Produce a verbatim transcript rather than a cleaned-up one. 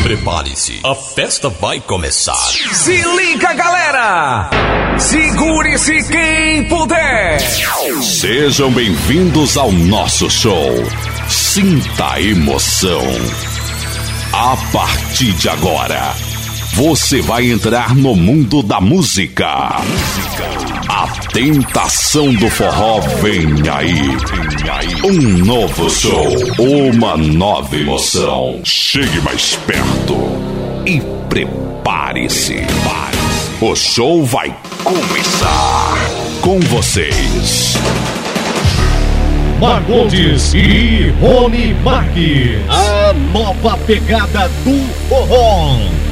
Prepare-se, a festa vai começar. Se liga, galera! Segure-se quem puder! Sejam bem-vindos ao nosso show. Sinta a emoção. A partir de agora, você vai entrar no mundo da música. A tentação do forró vem aí. Um novo show, uma nova emoção. Chegue mais perto e prepare-se. O show vai começar com vocês. Marcondes e Rony Marques. A nova pegada do forró.